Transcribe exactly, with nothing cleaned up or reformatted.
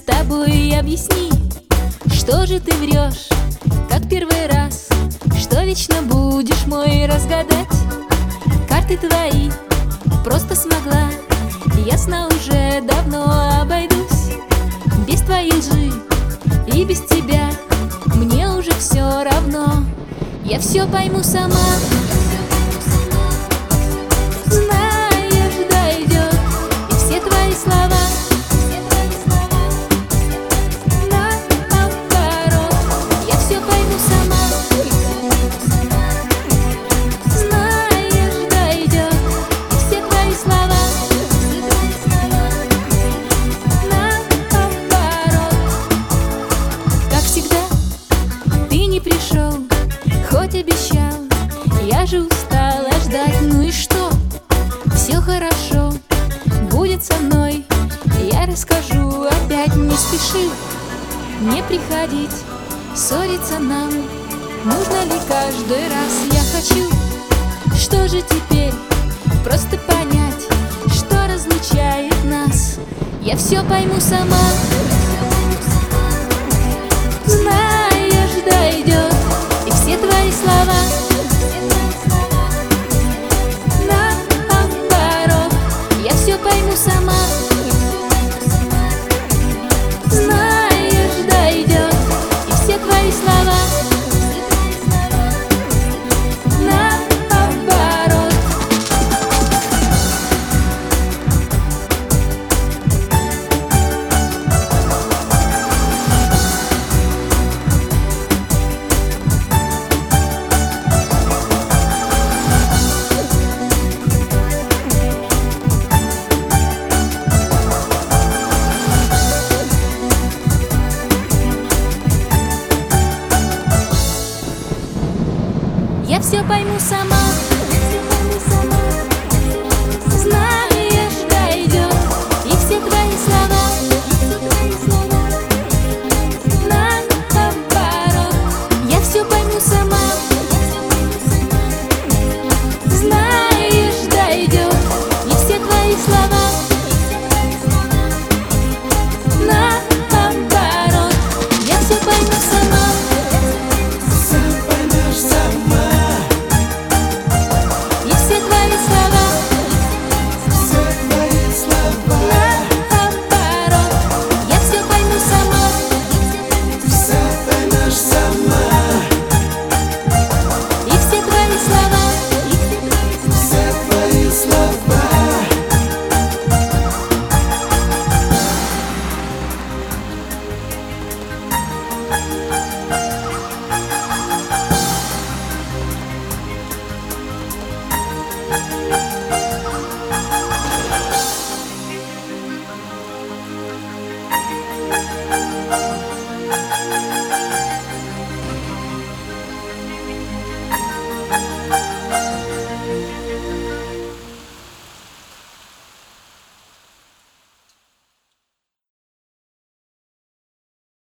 тобой объясни, что же ты врешь, как первый раз, что вечно будешь мой разгадать. Карты твои просто смогла, ясно уже давно обойдусь. Без твоей лжи и без тебя мне уже все равно. Я все пойму сама. Знаешь, дойдет, и все твои слова наоборот. Я все пойму сама. Знаешь, дойдет, и все твои слова наоборот. Как всегда, ты не пришел, хоть обещал. Я же устала ждать, ну и что? Все хорошо, будет со мной. Я расскажу опять, не спеши не приходить, ссориться нам нужно ли каждый раз? Я хочу, что же теперь, просто понять, что разлучает нас. Я все пойму сама.